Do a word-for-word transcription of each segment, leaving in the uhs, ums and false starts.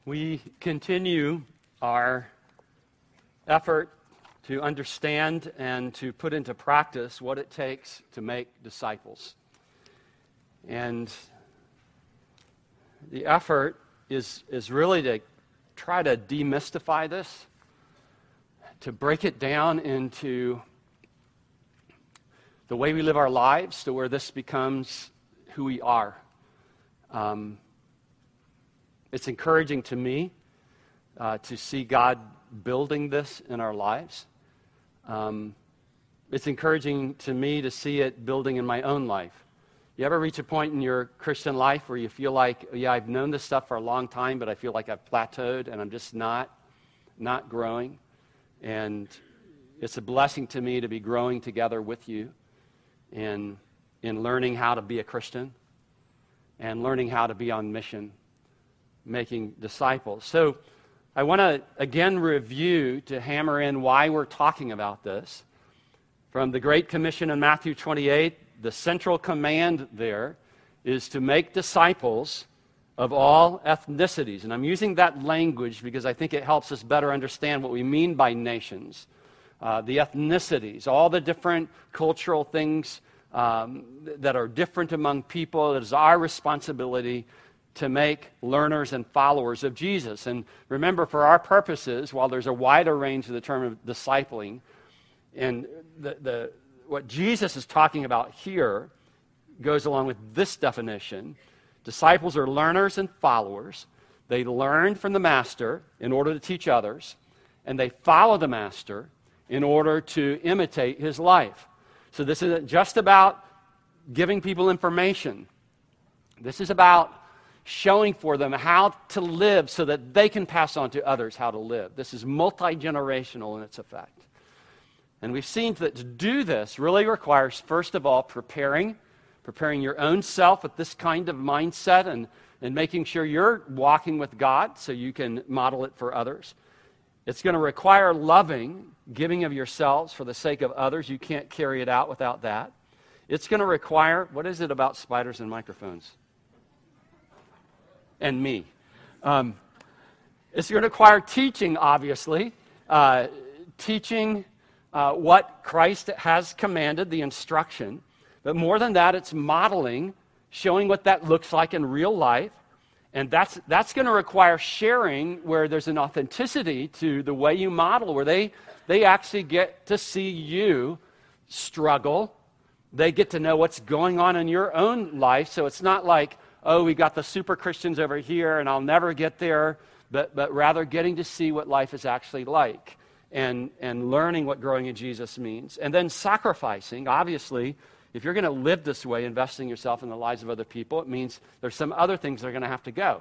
We continue our effort to understand and to put into practice what it takes to make disciples. And the effort is, is really to try to demystify this, to break it down into the way we live our lives to where this becomes who we are. Um, it's encouraging to me uh, to see God building this in our lives. Um, it's encouraging to me to see it building in my own life. You ever reach a point in your Christian life where you feel like, yeah, I've known this stuff for a long time, but I feel like I've plateaued and I'm just not, not growing? And it's a blessing to me to be growing together with you in, in learning how to be a Christian and learning how to be on mission, making disciples. So I want to again review to hammer in why we're talking about this. From the Great Commission in Matthew twenty-eight, the central command there is to make disciples of all ethnicities. And I'm using that language because I think it helps us better understand what we mean by nations. Uh, the ethnicities, all the different cultural things um, that are different among people. It is our responsibility to make learners and followers of Jesus. And remember, for our purposes, while there's a wider range of the term of discipling, and the, the what Jesus is talking about here goes along with this definition. Disciples are learners and followers. They learn from the master in order to teach others, and they follow the master in order to imitate his life. So this isn't just about giving people information. This is about showing for them how to live so that they can pass on to others how to live. This is multi-generational in its effect. And we've seen that to do this really requires, first of all, preparing, preparing your own self with this kind of mindset and, and making sure you're walking with God so you can model it for others. It's going to require loving, giving of yourselves for the sake of others. You can't carry it out without that. It's going to require, what is it about spiders and microphones? And me. Um, it's going to require teaching, obviously, uh, teaching uh, what Christ has commanded, the instruction. But more than that, it's modeling, showing what that looks like in real life. And that's that's going to require sharing where there's an authenticity to the way you model, where they, they actually get to see you struggle. They get to know what's going on in your own life. So it's not like, oh, we got the super Christians over here and I'll never get there, but, but rather getting to see what life is actually like and, and learning what growing in Jesus means. And then sacrificing, obviously, if you're going to live this way, investing yourself in the lives of other people, it means there's some other things that are going to have to go.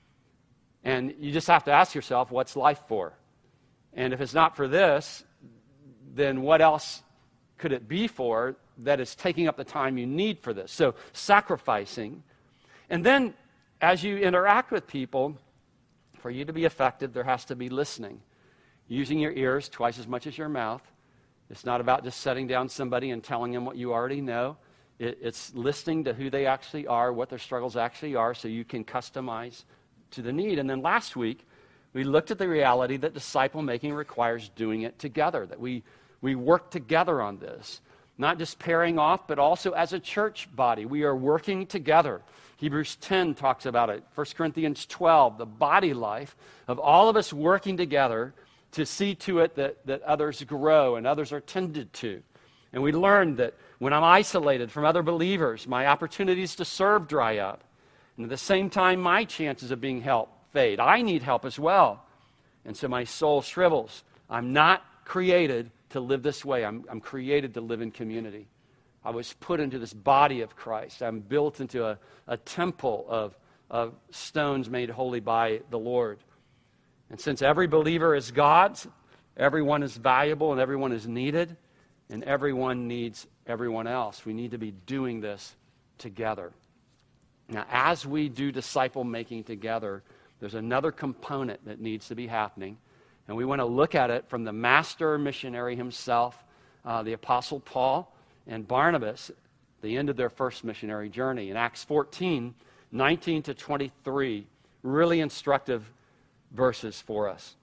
And you just have to ask yourself, what's life for? And if it's not for this, then what else could it be for that is taking up the time you need for this? So sacrificing. And then, as you interact with people, for you to be effective, there has to be listening. Using your ears twice as much as your mouth. It's not about just setting down somebody and telling them what you already know. It, it's listening to who they actually are, what their struggles actually are, so you can customize to the need. And then last week, we looked at the reality that disciple-making requires doing it together, that we, we work together on this. Not just pairing off, but also as a church body. We are working together. Hebrews ten talks about it. First Corinthians twelve, the body life of all of us working together to see to it that, that others grow and others are tended to. And we learned that when I'm isolated from other believers, my opportunities to serve dry up. And at the same time, my chances of being helped fade. I need help as well. And so my soul shrivels. I'm not created to live this way. I'm, I'm created to live in community. I was put into this body of Christ. I'm built into a, a temple of, of stones made holy by the Lord. And since every believer is God's, everyone is valuable and everyone is needed, and everyone needs everyone else. We need to be doing this together. Now, as we do disciple-making together, there's another component that needs to be happening, and we want to look at it from the master missionary himself, uh, the Apostle Paul and Barnabas, the end of their first missionary journey. In Acts fourteen, nineteen to twenty-three, really instructive verses for us.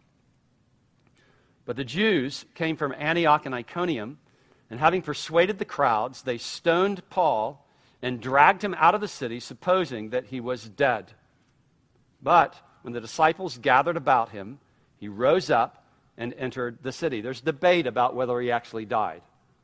But the Jews came from Antioch and Iconium, and having persuaded the crowds, they stoned Paul and dragged him out of the city, supposing that he was dead. But when the disciples gathered about him, he rose up and entered the city. There's debate about whether he actually died.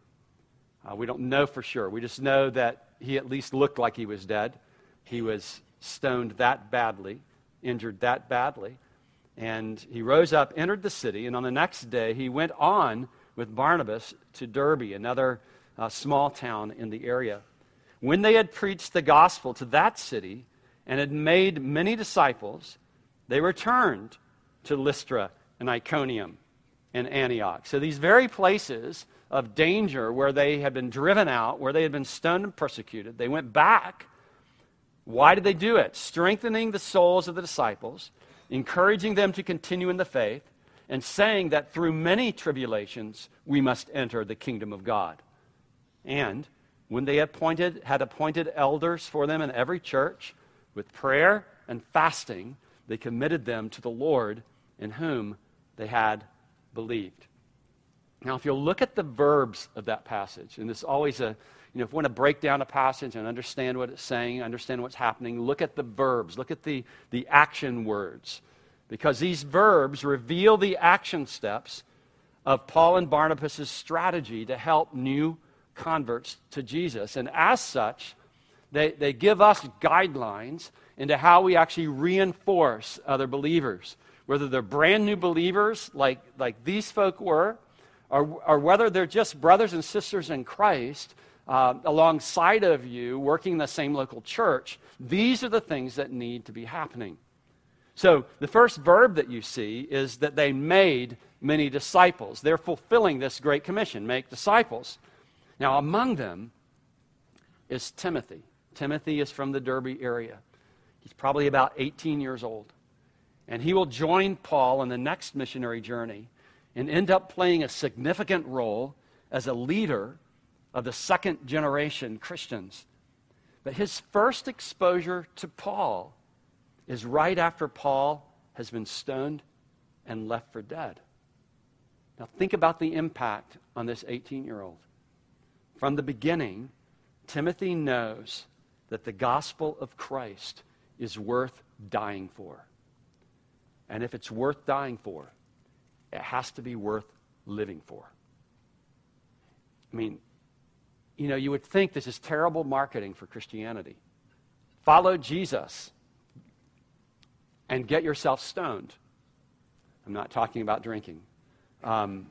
Uh, we don't know for sure. We just know that he at least looked like he was dead. He was stoned that badly, injured that badly. And he rose up, entered the city, and on the next day he went on with Barnabas to Derbe, another uh, small town in the area. When they had preached the gospel to that city and had made many disciples, they returned to Lystra and Iconium and Antioch. So these very places of danger where they had been driven out, where they had been stoned and persecuted, they went back. Why did they do it? Strengthening the souls of the disciples, encouraging them to continue in the faith, and saying that through many tribulations we must enter the kingdom of God. And when they appointed, had appointed elders for them in every church, with prayer and fasting, they committed them to the Lord in whom they had believed. Now, if you'll look at the verbs of that passage, and it's always a, you know, if you want to break down a passage and understand what it's saying, understand what's happening, look at the verbs, look at the, the action words. Because these verbs reveal the action steps of Paul and Barnabas' strategy to help new converts to Jesus. And as such, they, they give us guidelines into how we actually reinforce other believers. Whether they're brand new believers like, like these folk were, or, or whether they're just brothers and sisters in Christ uh, alongside of you working in the same local church, these are the things that need to be happening. So the first verb that you see is that they made many disciples. They're fulfilling this great commission, make disciples. Now among them is Timothy. Timothy is from the Derbe area. He's probably about eighteen years old. And he will join Paul on the next missionary journey and end up playing a significant role as a leader of the second generation Christians. But his first exposure to Paul is right after Paul has been stoned and left for dead. Now think about the impact on this eighteen-year-old. From the beginning, Timothy knows that the gospel of Christ is worth dying for. And if it's worth dying for, it has to be worth living for. I mean, you know, you would think this is terrible marketing for Christianity. Follow Jesus and get yourself stoned. I'm not talking about drinking. Um,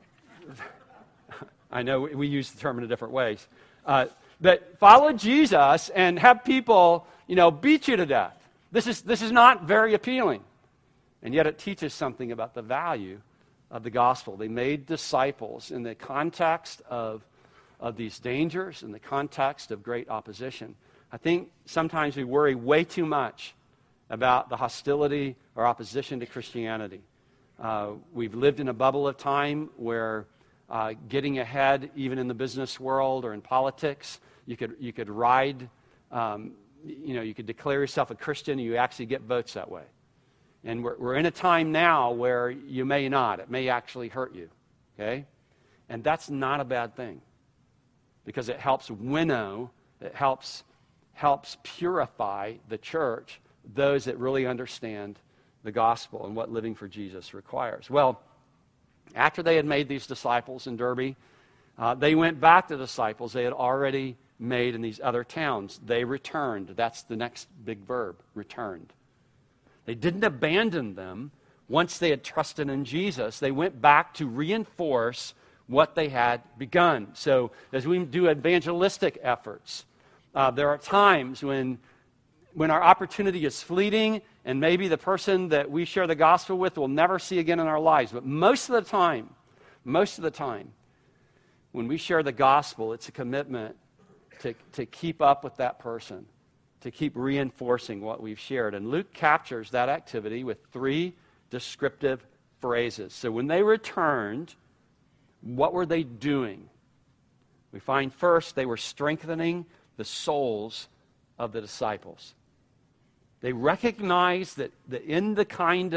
I know we use the term in different ways. Uh, but follow Jesus and have people, you know, beat you to death. This is, this is not very appealing. And yet it teaches something about the value of the gospel. They made disciples in the context of, of these dangers, in the context of great opposition. I think sometimes we worry way too much about the hostility or opposition to Christianity. Uh, we've lived in a bubble of time where uh, getting ahead, even in the business world or in politics, you could you could ride, um, you know, you could declare yourself a Christian and you actually get votes that way. And we're, we're in a time now where you may not. It may actually hurt you, okay? And that's not a bad thing because it helps winnow, it helps, helps purify the church, those that really understand the gospel and what living for Jesus requires. Well, after they had made these disciples in Derbe, uh, they went back to the disciples they had already made in these other towns. They returned. That's the next big verb, returned. They didn't abandon them once they had trusted in Jesus. They went back to reinforce what they had begun. So as we do evangelistic efforts, uh, there are times when, when our opportunity is fleeting and maybe the person that we share the gospel with we'll never see again in our lives. But most of the time, most of the time, when we share the gospel, it's a commitment to, to keep up with that person, to keep reinforcing what we've shared. And Luke captures that activity with three descriptive phrases. So when they returned, what were they doing? We find first they were strengthening the souls of the disciples. They recognized that, that in the kind of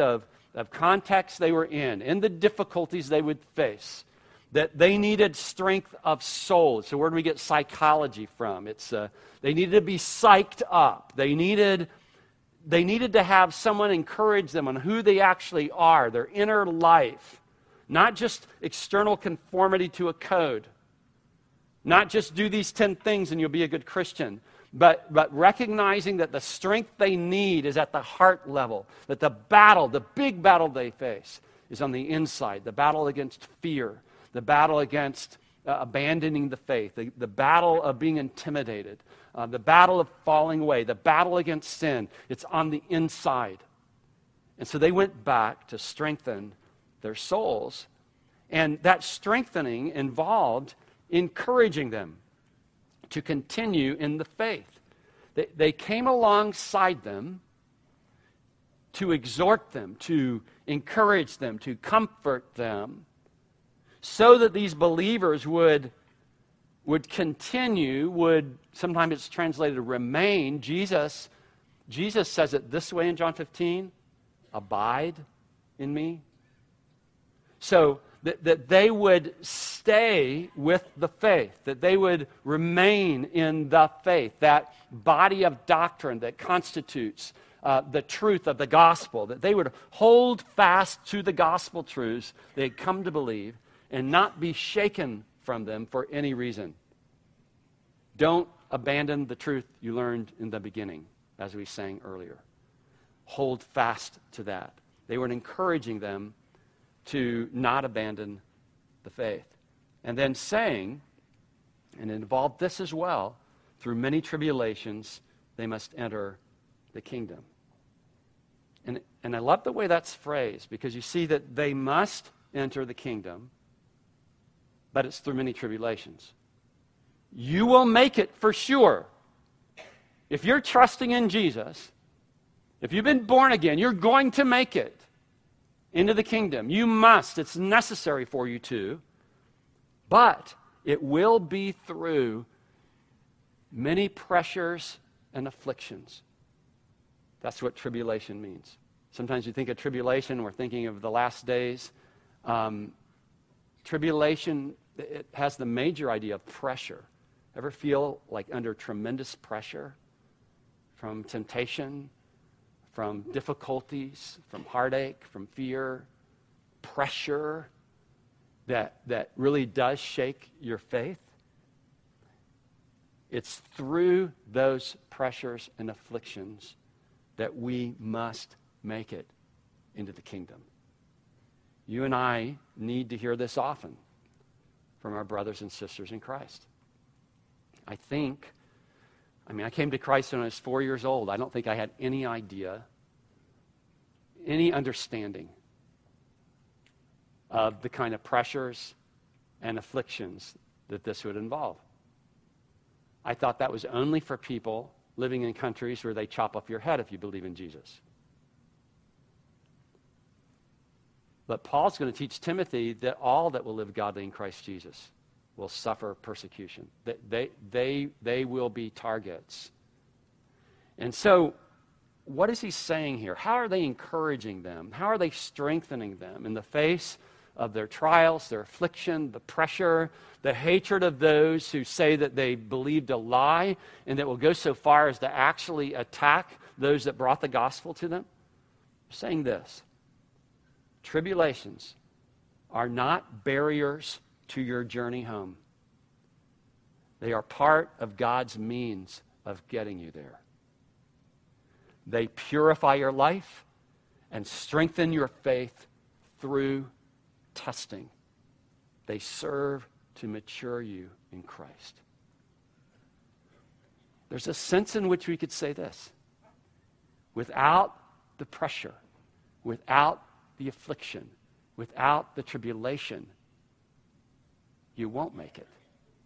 of context they were in, in the difficulties they would face, that they needed strength of soul. It's the word we get psychology from. It's uh, they needed to be psyched up. They needed, they needed to have someone encourage them on who they actually are, their inner life, not just external conformity to a code, not just do these ten things and you'll be a good Christian, but, but recognizing that the strength they need is at the heart level, that the battle, the big battle they face is on the inside, the battle against fear, the battle against uh, abandoning the faith, the, the battle of being intimidated, uh, the battle of falling away, the battle against sin. It's on the inside. And so they went back to strengthen their souls. And that strengthening involved encouraging them to continue in the faith. They, they came alongside them to exhort them, to encourage them, to comfort them, so that these believers would, would continue, would, sometimes it's translated remain. Jesus, Jesus says it this way in John fifteen, abide in me. So that, that they would stay with the faith, that they would remain in the faith, that body of doctrine that constitutes uh, the truth of the gospel, that they would hold fast to the gospel truths they had come to believe and not be shaken from them for any reason. Don't abandon the truth you learned in the beginning, as we sang earlier. Hold fast to that. They were encouraging them to not abandon the faith. And then saying, and it involved this as well, through many tribulations, they must enter the kingdom. And, and I love the way that's phrased, because you see that they must enter the kingdom, but it's through many tribulations. You will make it for sure. If you're trusting in Jesus, if you've been born again, you're going to make it into the kingdom. You must. It's necessary for you to. But it will be through many pressures and afflictions. That's what tribulation means. Sometimes you think of tribulation, we're thinking of the last days. Um, tribulation, it has the major idea of pressure. Ever feel like under tremendous pressure from temptation, from difficulties, from heartache, from fear, pressure that, that really does shake your faith? It's through those pressures and afflictions that we must make it into the kingdom. You and I need to hear this often from our brothers and sisters in Christ. I think, I mean, I came to Christ when I was four years old. I don't think I had any idea, any understanding of the kind of pressures and afflictions that this would involve. I thought that was only for people living in countries where they chop off your head if you believe in Jesus. But Paul's going to teach Timothy that all that will live godly in Christ Jesus will suffer persecution. They, they, they, they will be targets. And so, what is he saying here? How are they encouraging them? How are they strengthening them in the face of their trials, their affliction, the pressure, the hatred of those who say that they believed a lie and that will go so far as to actually attack those that brought the gospel to them? I'm saying this: tribulations are not barriers to your journey home. They are part of God's means of getting you there. They purify your life and strengthen your faith through testing. They serve to mature you in Christ. There's a sense in which we could say this: without the pressure, without the affliction, without the tribulation, you won't make it.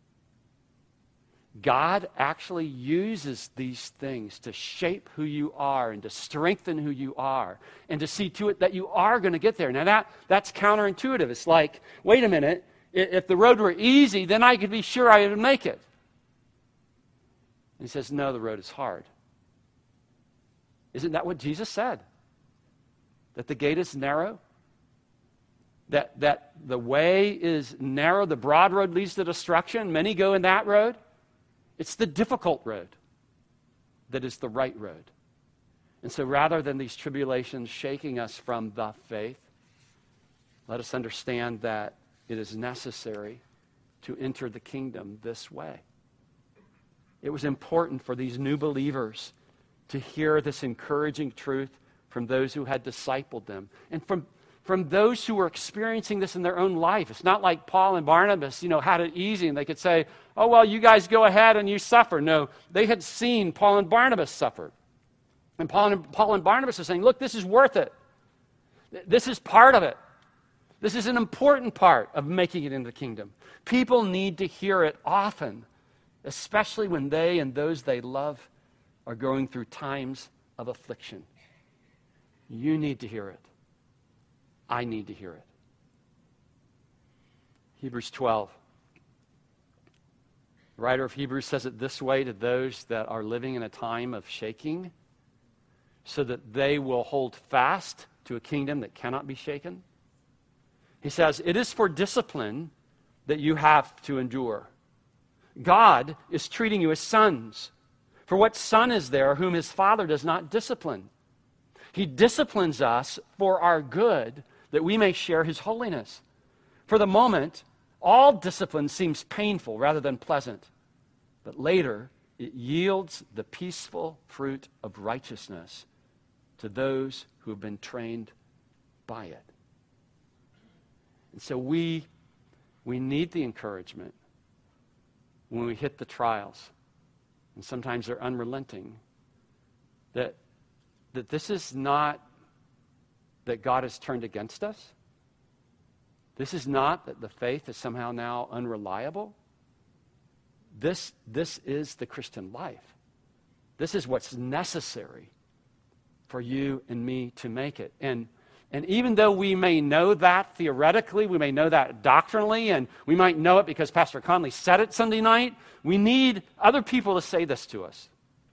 God actually uses these things to shape who you are and to strengthen who you are and to see to it that you are going to get there. Now that, that's counterintuitive. It's like, wait a minute, if the road were easy, then I could be sure I would make it. And he says, no, the road is hard. Isn't that what Jesus said? that the gate is narrow, that, that the way is narrow, the broad road leads to destruction. Many go in that road. It's the difficult road that is the right road. And so rather than these tribulations shaking us from the faith, let us understand that it is necessary to enter the kingdom this way. It was important for these new believers to hear this encouraging truth from those who had discipled them and from, from those who were experiencing this in their own life. It's not like Paul and Barnabas, you know, had it easy and they could say, oh, well, you guys go ahead and you suffer. No, they had seen Paul and Barnabas suffer. And Paul and, Paul and Barnabas are saying, look, this is worth it. This is part of it. This is an important part of making it into the kingdom. People need to hear it often, especially when they and those they love are going through times of affliction. You need to hear it. I need to hear it. Hebrews twelve. The writer of Hebrews says it this way to those that are living in a time of shaking, so that they will hold fast to a kingdom that cannot be shaken. He says, it is for discipline that you have to endure. God is treating you as sons. For what son is there whom his father does not discipline? He disciplines us for our good, that we may share his holiness. For the moment, all discipline seems painful rather than pleasant. But later, it yields the peaceful fruit of righteousness to those who have been trained by it. And so we, we need the encouragement when we hit the trials, and sometimes they're unrelenting, that, that this is not that God has turned against us. This is not that the faith is somehow now unreliable. This, this is the Christian life. This is what's necessary for you and me to make it. And And even though we may know that theoretically, we may know that doctrinally, and we might know it because Pastor Conley said it Sunday night, we need other people to say this to us.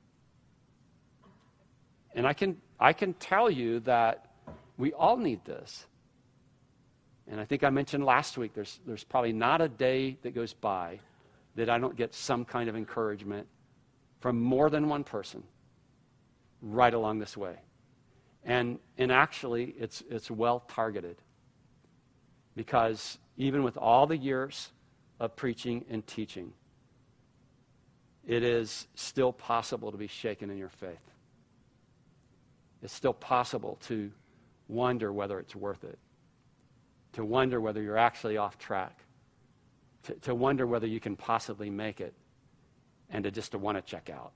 And I can, I can tell you that we all need this. And I think I mentioned last week, there's, there's probably not a day that goes by that I don't get some kind of encouragement from more than one person right along this way. And, and actually, it's, it's well targeted. Because even with all the years of preaching and teaching, it is still possible to be shaken in your faith. It's still possible to wonder whether it's worth it. To wonder whether you're actually off track. To, to wonder whether you can possibly make it. And to just to want to check out.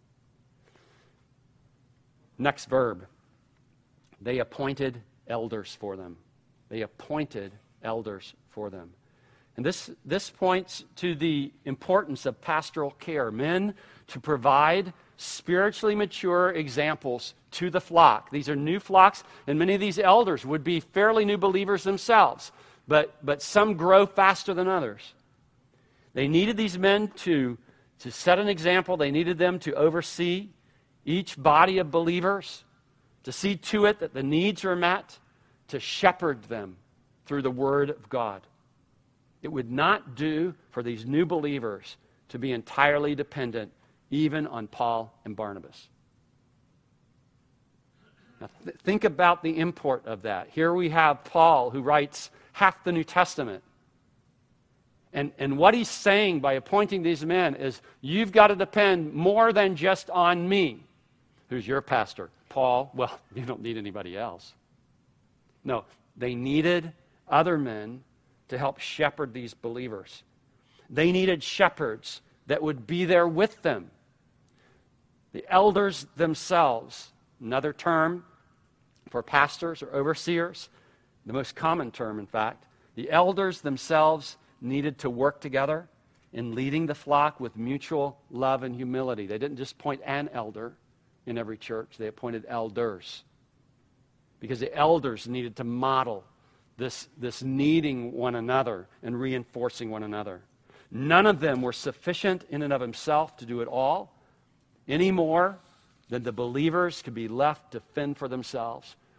Next verb. They appointed elders for them. They appointed elders for them. And this, this points to the importance of pastoral care. Men to provide spiritually mature examples to the flock. These are new flocks, and many of these elders would be fairly new believers themselves, but, but some grow faster than others. They needed these men to, to set an example. They needed them to oversee each body of believers, to see to it that the needs are met, to shepherd them through the Word of God. It would not do for these new believers to be entirely dependent even on Paul and Barnabas. Now th- think about the import of that. Here we have Paul, who writes half the New Testament. And, and what he's saying by appointing these men is, you've got to depend more than just on me. Who's your pastor? Paul. Well, you don't need anybody else. No, they needed other men to help shepherd these believers. They needed shepherds that would be there with them. The elders themselves, another term for pastors or overseers, the most common term, in fact. The elders themselves needed to work together in leading the flock with mutual love and humility. They didn't just appoint an elder in every church. They appointed elders. Because the elders needed to model this, this needing one another and reinforcing one another. None of them were sufficient in and of himself to do it all, any more than the believers could be left to fend for themselves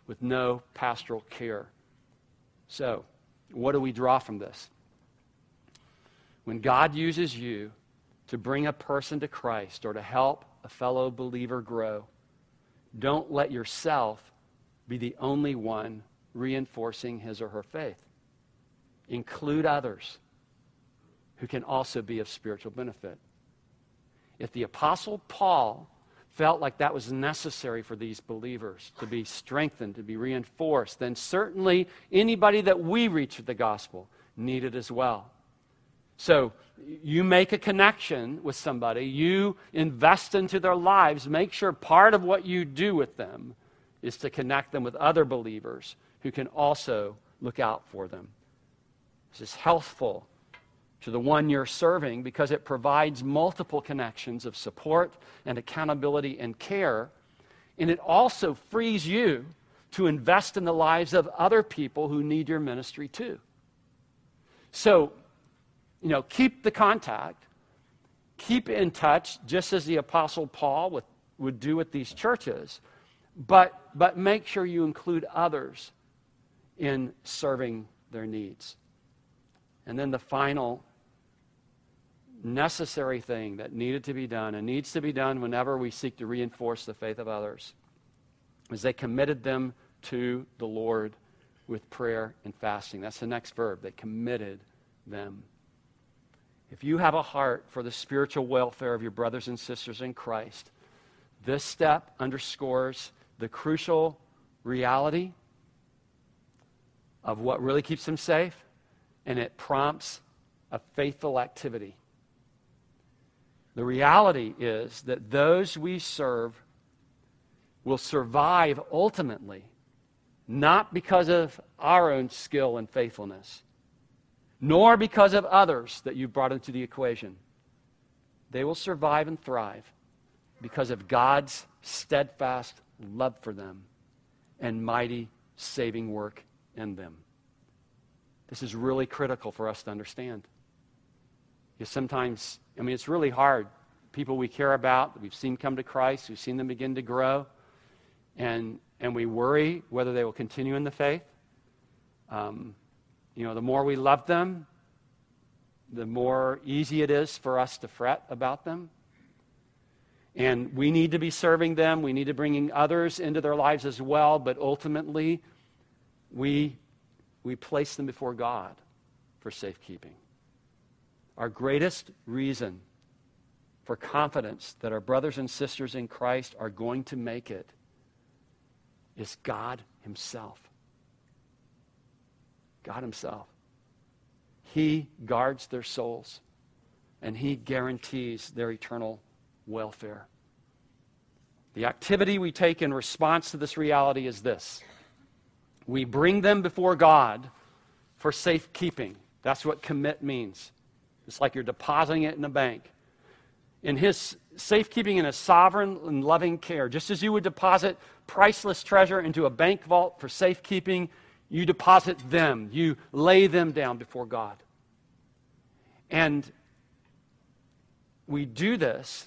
with no pastoral care. So, what do we draw from this? When God uses you to bring a person to Christ or to help a fellow believer grow, don't let yourself be the only one reinforcing his or her faith. Include others who can also be of spiritual benefit. If the Apostle Paul felt like that was necessary for these believers to be strengthened, to be reinforced, then certainly anybody that we reach with the gospel need it as well. So you make a connection with somebody, you invest into their lives, make sure part of what you do with them is to connect them with other believers who can also look out for them. This is healthful to the one you're serving because it provides multiple connections of support and accountability and care, and it also frees you to invest in the lives of other people who need your ministry too. So, you know, keep the contact, keep in touch, just as the Apostle Paul would, would do with these churches, but, but make sure you include others in serving their needs. And then the final necessary thing that needed to be done and needs to be done whenever we seek to reinforce the faith of others is they committed them to the Lord with prayer and fasting. That's the next verb. They committed them. If you have a heart for the spiritual welfare of your brothers and sisters in Christ, this step underscores the crucial reality of what really keeps them safe, and it prompts a faithful activity. The reality is that those we serve will survive ultimately, not because of our own skill and faithfulness, nor because of others that you've brought into the equation. They will survive and thrive because of God's steadfast love for them and mighty saving work in them. This is really critical for us to understand. Because sometimes, I mean, it's really hard. People we care about, that we've seen come to Christ, we've seen them begin to grow, and and we worry whether they will continue in the faith. Um, you know, the more we love them, the more easy it is for us to fret about them. And we need to be serving them. We need to bring others into their lives as well. But ultimately, we, we place them before God for safekeeping. Our greatest reason for confidence that our brothers and sisters in Christ are going to make it is God Himself. God Himself. He guards their souls, and He guarantees their eternal welfare. The activity we take in response to this reality is this. We bring them before God for safekeeping. That's what commit means. It's like you're depositing it in a bank. In His safekeeping in His sovereign and loving care, just as you would deposit priceless treasure into a bank vault for safekeeping, you deposit them. You lay them down before God. And we do this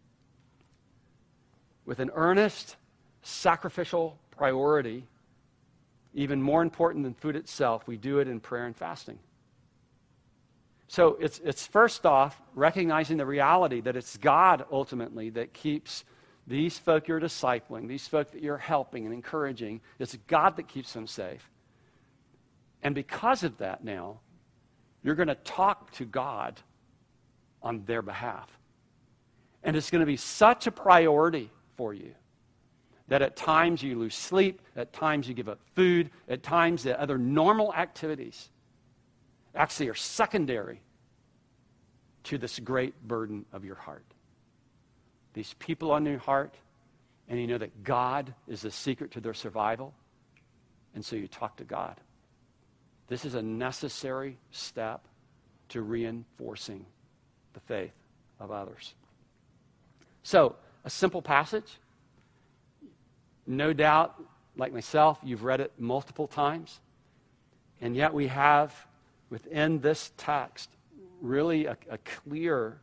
with an earnest, sacrificial priority, even more important than food itself. We do it in prayer and fasting. So it's, it's first off recognizing the reality that it's God ultimately that keeps these folk you're discipling, these folk that you're helping and encouraging. It's God that keeps them safe. And because of that now, you're going to talk to God on their behalf. And it's going to be such a priority for you that at times you lose sleep, at times you give up food, at times the other normal activities actually are secondary to this great burden of your heart. These people on your heart, and you know that God is the secret to their survival, and so you talk to God. This is a necessary step to reinforcing the faith of others. So, a simple passage. No doubt, like myself, you've read it multiple times, and yet we have within this text really a, a clear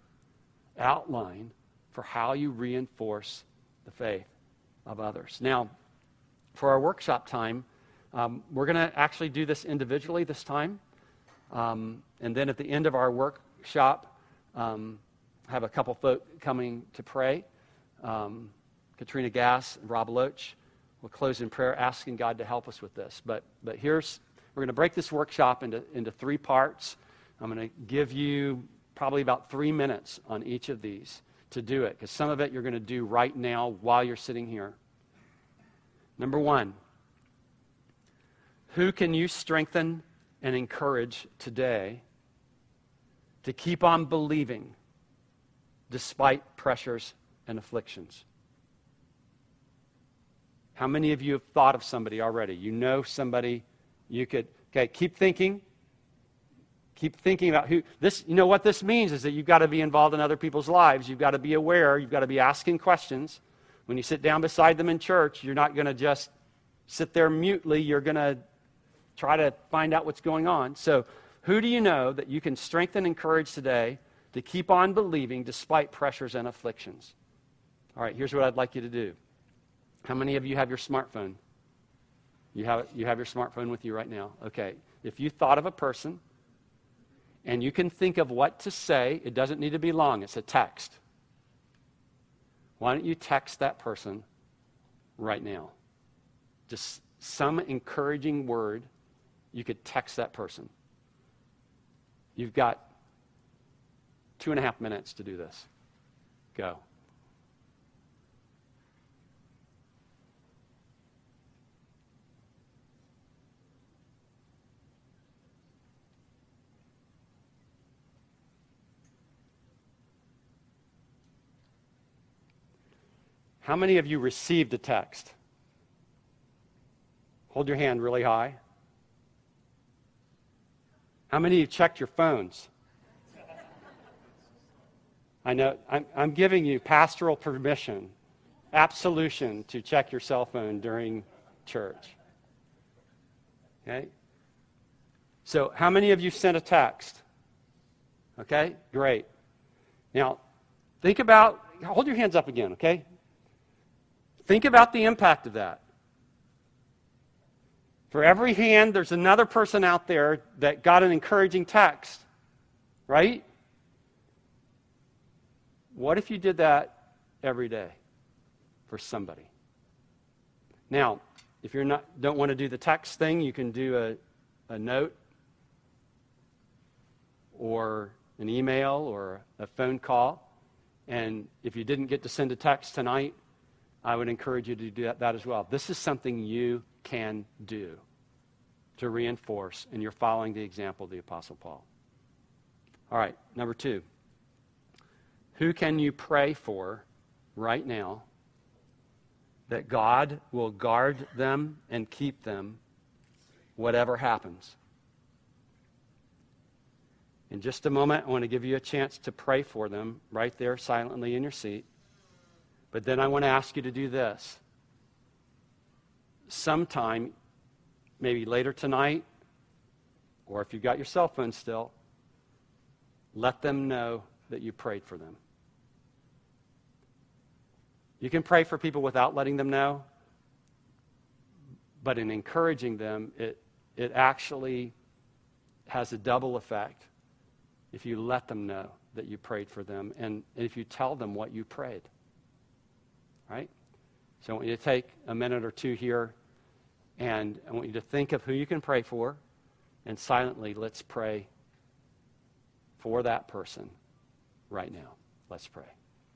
outline for how you reinforce the faith of others. Now, for our workshop time, um, we're going to actually do this individually this time. Um, and then at the end of our workshop, um, have a couple folk coming to pray. Um, Katrina Gass and Rob Loach will close in prayer, asking God to help us with this. But but here's, we're going to break this workshop into, into three parts. I'm going to give you probably about three minutes on each of these to do it, because some of it you're going to do right now while you're sitting here. Number one, who can you strengthen and encourage today to keep on believing despite pressures and afflictions? How many of you have thought of somebody already? You know somebody you could, okay, keep thinking. Keep thinking about who, this, you know what this means is that you've got to be involved in other people's lives. You've got to be aware. You've got to be asking questions. When you sit down beside them in church, you're not going to just sit there mutely. You're going to try to find out what's going on. So who do you know that you can strengthen and encourage today to keep on believing despite pressures and afflictions? All right, here's what I'd like you to do. How many of you have your smartphone? You have, you have your smartphone with you right now? Okay. If you thought of a person and you can think of what to say, it doesn't need to be long. It's a text. Why don't you text that person right now? Just some encouraging word you could text that person. You've got two and a half minutes to do this. Go. How many of you received a text? Hold your hand really high. How many of you checked your phones? I know, I'm, I'm giving you pastoral permission, absolution to check your cell phone during church. Okay? So, how many of you sent a text? Okay, great. Now, think about, hold your hands up again, okay? Think about the impact of that. For every hand, there's another person out there that got an encouraging text, right? What if you did that every day for somebody? Now, if you not don't want to do the text thing, you can do a, a note or an email or a phone call. And if you didn't get to send a text tonight, I would encourage you to do that, that as well. This is something you can do to reinforce, and you're following the example of the Apostle Paul. All right, number two. Who can you pray for right now that God will guard them and keep them whatever happens? In just a moment, I want to give you a chance to pray for them right there silently in your seat. But then I want to ask you to do this. Sometime, maybe later tonight, or if you've got your cell phone still, let them know that you prayed for them. You can pray for people without letting them know, but in encouraging them, it, it actually has a double effect if you let them know that you prayed for them and if you tell them what you prayed. Right? So I want you to take a minute or two here, and I want you to think of who you can pray for, and silently let's pray for that person right now. Let's pray.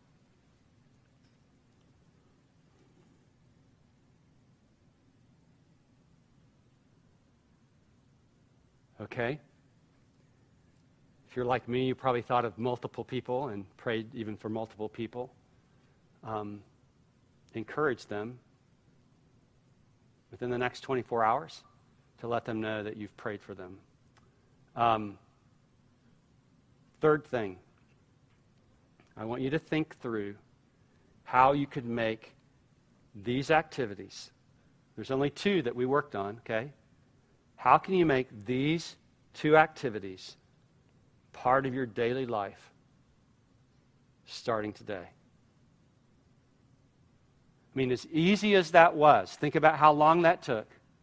Okay? If you're like me, you probably thought of multiple people and prayed even for multiple people. Um, encourage them within the next twenty-four hours to let them know that you've prayed for them. Um, third thing, I want you to think through how you could make these activities, there's only two that we worked on, okay? How can you make these two activities part of your daily life starting today? I mean, as easy as that was, think about how long that took.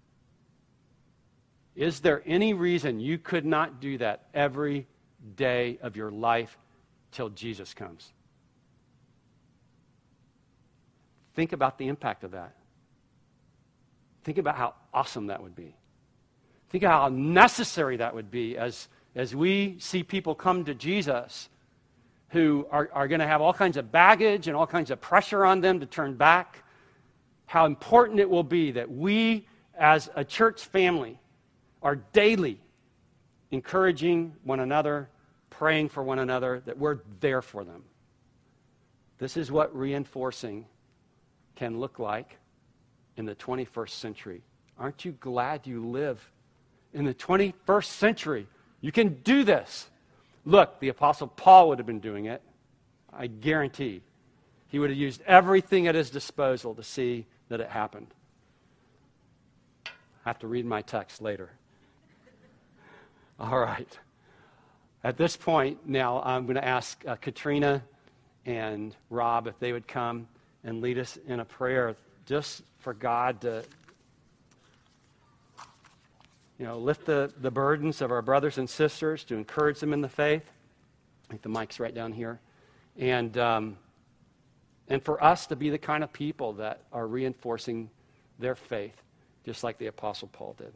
Is there any reason you could not do that every day of your life till Jesus comes? Think about the impact of that. Think about how awesome that would be. Think of how necessary that would be as, as we see people come to Jesus who are, are going to have all kinds of baggage and all kinds of pressure on them to turn back. How important it will be that we as a church family are daily encouraging one another, praying for one another, that we're there for them. This is what reinforcing can look like in the twenty-first century. Aren't you glad you live in the twenty-first century? You can do this. Look, the Apostle Paul would have been doing it. I guarantee. He would have used everything at his disposal to see that it happened. I have to read my text later. All right. At this point, now I'm going to ask uh, Katrina and Rob if they would come and lead us in a prayer just for God to, you know, lift the, the burdens of our brothers and sisters, to encourage them in the faith. I think the mic's right down here. And, um, and for us to be the kind of people that are reinforcing their faith, just like the Apostle Paul did.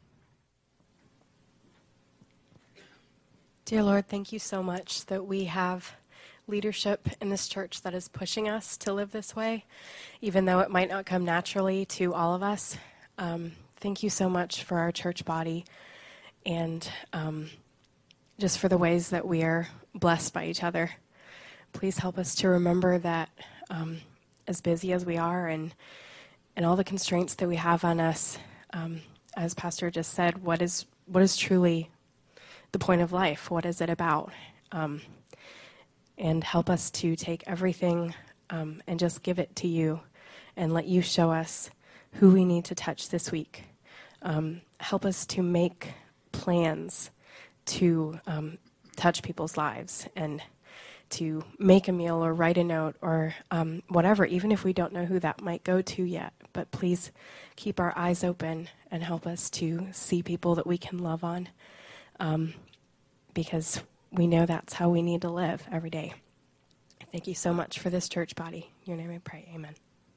Dear Lord, thank you so much that we have leadership in this church that is pushing us to live this way, even though it might not come naturally to all of us. Um, thank you so much for our church body and um, just for the ways that we are blessed by each other. Please help us to remember that um, as busy as we are and, and all the constraints that we have on us, um, as Pastor just said, what is what is truly the point of life? What is it about? Um, and help us to take everything um, and just give it to you and let you show us who we need to touch this week. Um, help us to make plans to um, touch people's lives and to make a meal or write a note or um, whatever, even if we don't know who that might go to yet. But please keep our eyes open and help us to see people that we can love on. Um, because we know that's how we need to live every day. Thank you so much for this church body. In your name I pray, amen.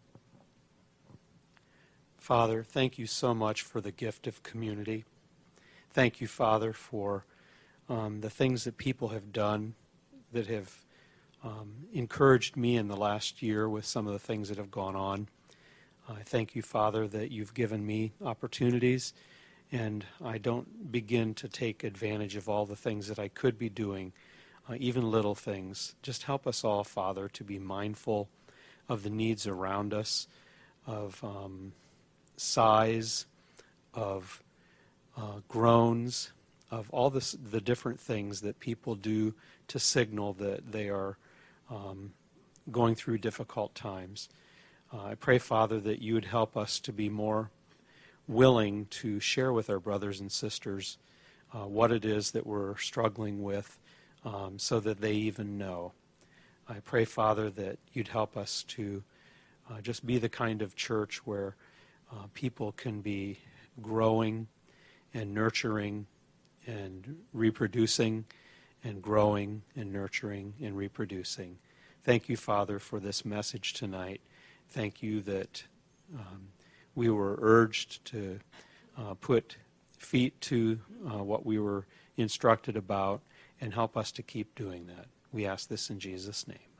Father, thank you so much for the gift of community. Thank you, Father, for um, the things that people have done that have um, encouraged me in the last year with some of the things that have gone on. I thank you, Father, that you've given me opportunities, and I don't begin to take advantage of all the things that I could be doing, uh, even little things. Just help us all, Father, to be mindful of the needs around us, of um, size, of uh, groans, of all this, the different things that people do to signal that they are um, going through difficult times. Uh, I pray, Father, that you would help us to be more willing to share with our brothers and sisters uh, what it is that we're struggling with um, so that they even know. I pray, Father, that you'd help us to uh, just be the kind of church where uh, people can be growing and nurturing and reproducing and growing and nurturing and reproducing. Thank you, Father, for this message tonight. Thank you that um, we were urged to uh, put feet to uh, what we were instructed about and help us to keep doing that. We ask this in Jesus' name.